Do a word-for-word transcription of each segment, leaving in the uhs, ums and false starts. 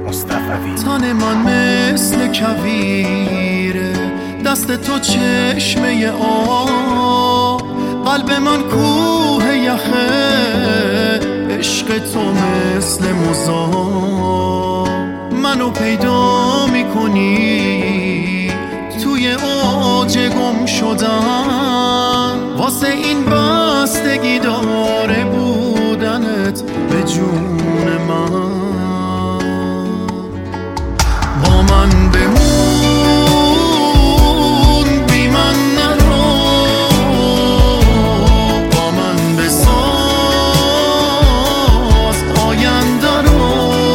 مصطفوی. تن من مثل کویره، دست تو چشمه آب، قلب من کوه یخه، عشق تو مثل مذاب. منو پیدا میکنی توی اوج گم شدن، واسه این بستگی داره بودنت به جون من. با من بمون بی من نرو، با من بساز آینده رو،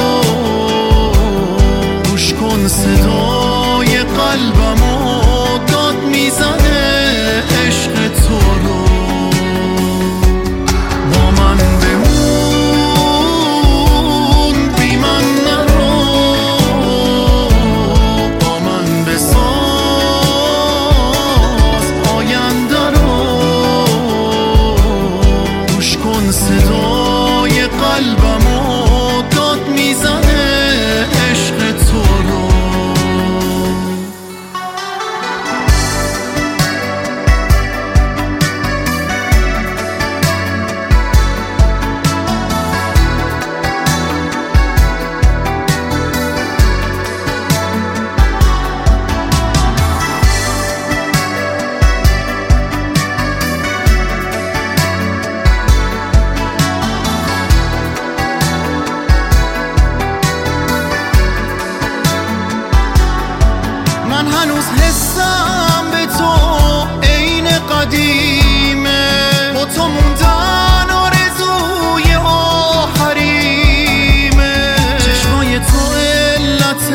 گوش کن صدای قلبمو داد میزنه عشق تو رو. با من بمون بی من نرو، با من بساز آینده رو، گوش کن صدای قلبمو داد میزنه عشق تو رو. من هنوز حسم به تو عین قدیمه، با تو موندن آرزوی آخریمه. چشمای تو علت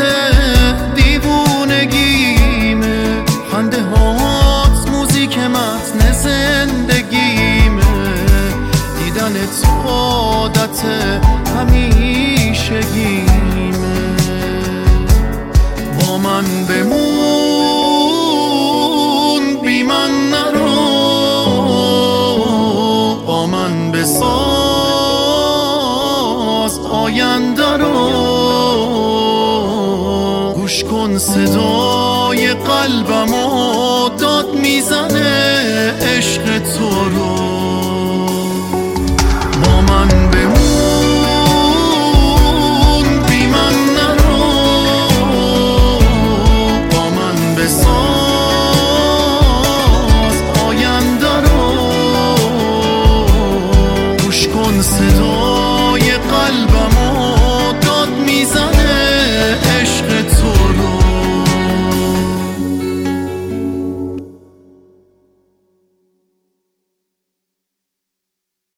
دیوونگیمه، خنده هات موزیک متن زندگیمه. دیدن تو عادت همیشگیمه. با من بمون بی من نرو، با من بساز آینده رو، گوش کن صدای قلبمو داد میزنه عشق تو رو.